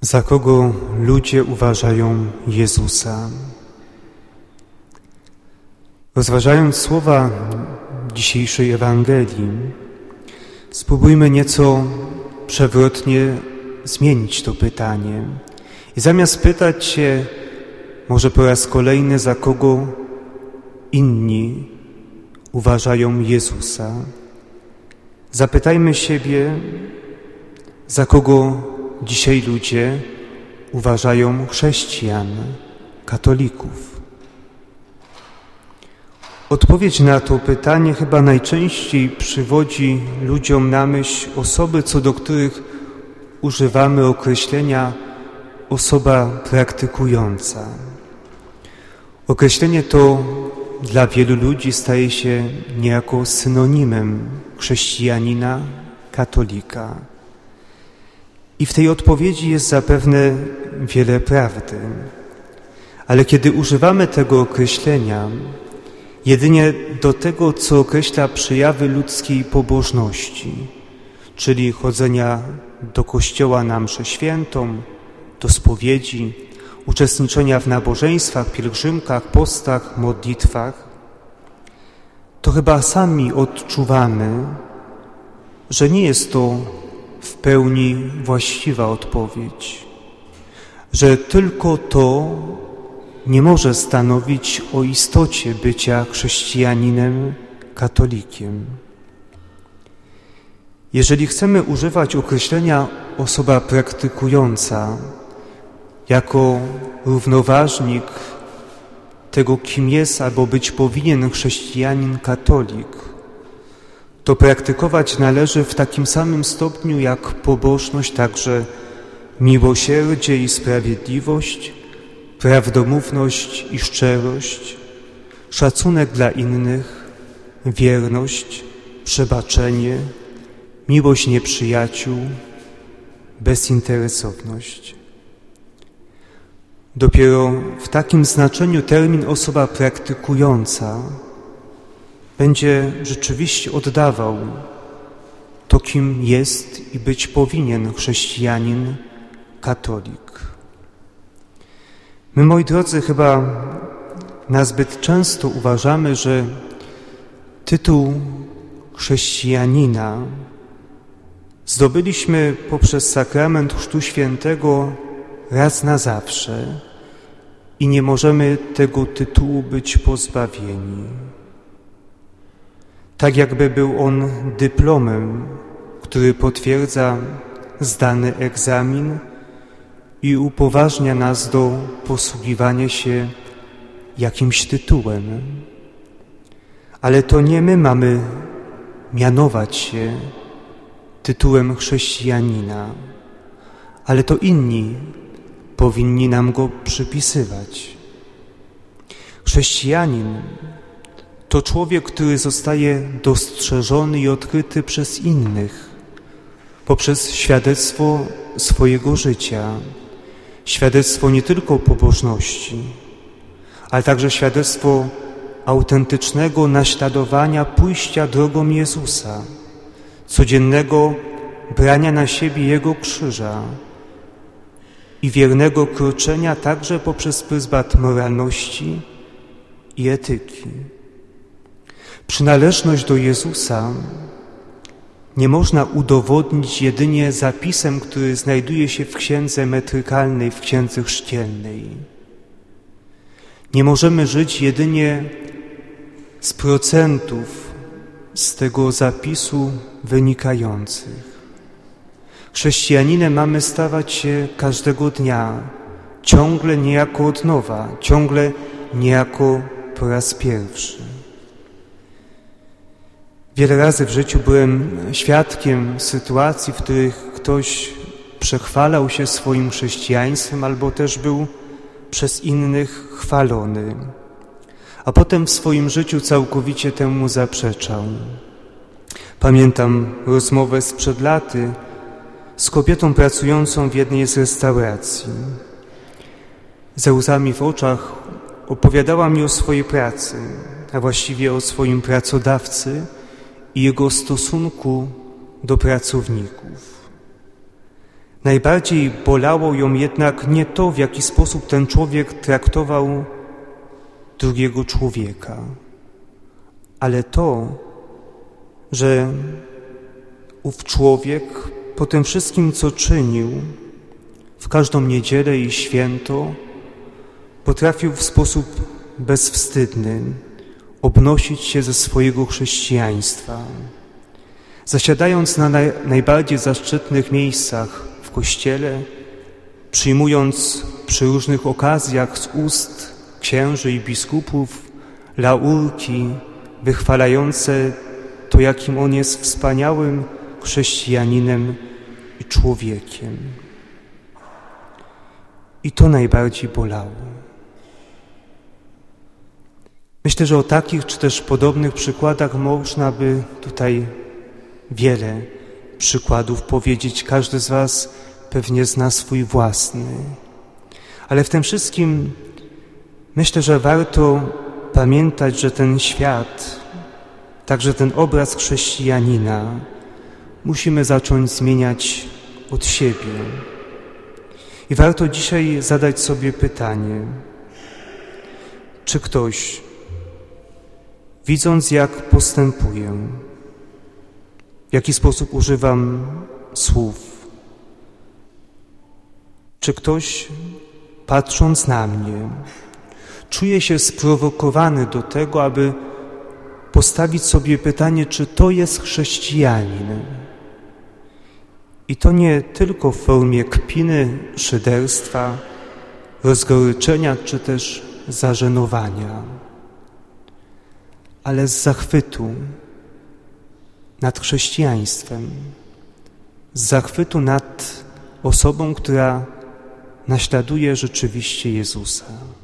Za kogo ludzie uważają Jezusa? Rozważając słowa dzisiejszej Ewangelii, spróbujmy nieco przewrotnie zmienić to pytanie. I zamiast pytać się, może po raz kolejny, za kogo inni uważają Jezusa, zapytajmy siebie, za kogo dzisiaj ludzie uważają chrześcijan, katolików. Odpowiedź na to pytanie chyba najczęściej przywodzi ludziom na myśl osoby, co do których używamy określenia osoba praktykująca. Określenie to dla wielu ludzi staje się niejako synonimem chrześcijanina, katolika. I w tej odpowiedzi jest zapewne wiele prawdy. Ale kiedy używamy tego określenia jedynie do tego, co określa przejawy ludzkiej pobożności, czyli chodzenia do kościoła na mszę świętą, do spowiedzi, uczestniczenia w nabożeństwach, pielgrzymkach, postach, modlitwach, to chyba sami odczuwamy, że nie jest to w pełni właściwa odpowiedź, że tylko to nie może stanowić o istocie bycia chrześcijaninem, katolikiem. Jeżeli chcemy używać określenia osoba praktykująca jako równoważnik tego, kim jest albo być powinien chrześcijanin, katolik, to praktykować należy w takim samym stopniu jak pobożność także miłosierdzie i sprawiedliwość, prawdomówność i szczerość, szacunek dla innych, wierność, przebaczenie, miłość nieprzyjaciół, bezinteresowność. Dopiero w takim znaczeniu termin osoba praktykująca będzie rzeczywiście oddawał to, kim jest i być powinien chrześcijanin, katolik. My, moi drodzy, chyba nazbyt często uważamy, że tytuł chrześcijanina zdobyliśmy poprzez sakrament Chrztu Świętego raz na zawsze i nie możemy tego tytułu być pozbawieni. Tak jakby był on dyplomem, który potwierdza zdany egzamin i upoważnia nas do posługiwania się jakimś tytułem. Ale to nie my mamy mianować się tytułem chrześcijanina, ale to inni powinni nam go przypisywać. Chrześcijanin to człowiek, który zostaje dostrzeżony i odkryty przez innych poprzez świadectwo swojego życia. Świadectwo nie tylko pobożności, ale także świadectwo autentycznego naśladowania pójścia drogą Jezusa, codziennego brania na siebie Jego krzyża i wiernego kroczenia także poprzez pryzmat moralności i etyki. Przynależność do Jezusa nie można udowodnić jedynie zapisem, który znajduje się w księdze metrykalnej, w księdze chrzcielnej. Nie możemy żyć jedynie z procentów z tego zapisu wynikających. Chrześcijaninem mamy stawać się każdego dnia, ciągle niejako od nowa, ciągle niejako po raz pierwszy. Wiele razy w życiu byłem świadkiem sytuacji, w których ktoś przechwalał się swoim chrześcijaństwem albo też był przez innych chwalony, a potem w swoim życiu całkowicie temu zaprzeczał. Pamiętam rozmowę sprzed laty z kobietą pracującą w jednej z restauracji. Ze łzami w oczach opowiadała mi o swojej pracy, a właściwie o swoim pracodawcy i jego stosunku do pracowników. Najbardziej bolało ją jednak nie to, w jaki sposób ten człowiek traktował drugiego człowieka, ale to, że ów człowiek po tym wszystkim, co czynił w każdą niedzielę i święto, potrafił w sposób bezwstydny obnosić się ze swojego chrześcijaństwa. Zasiadając na najbardziej zaszczytnych miejscach w Kościele, przyjmując przy różnych okazjach z ust księży i biskupów laurki wychwalające to, jakim on jest wspaniałym chrześcijaninem i człowiekiem. I to najbardziej bolało. Myślę, że o takich czy też podobnych przykładach można by tutaj wiele przykładów powiedzieć. Każdy z was pewnie zna swój własny. Ale w tym wszystkim myślę, że warto pamiętać, że ten świat, także ten obraz chrześcijanina musimy zacząć zmieniać od siebie. I warto dzisiaj zadać sobie pytanie, czy ktoś, widząc jak postępuję, w jaki sposób używam słów, czy ktoś, patrząc na mnie, czuje się sprowokowany do tego, aby postawić sobie pytanie, czy to jest chrześcijanin. I to nie tylko w formie kpiny, szyderstwa, rozgoryczenia czy też zażenowania, ale z zachwytu nad chrześcijaństwem, z zachwytu nad osobą, która naśladuje rzeczywiście Jezusa.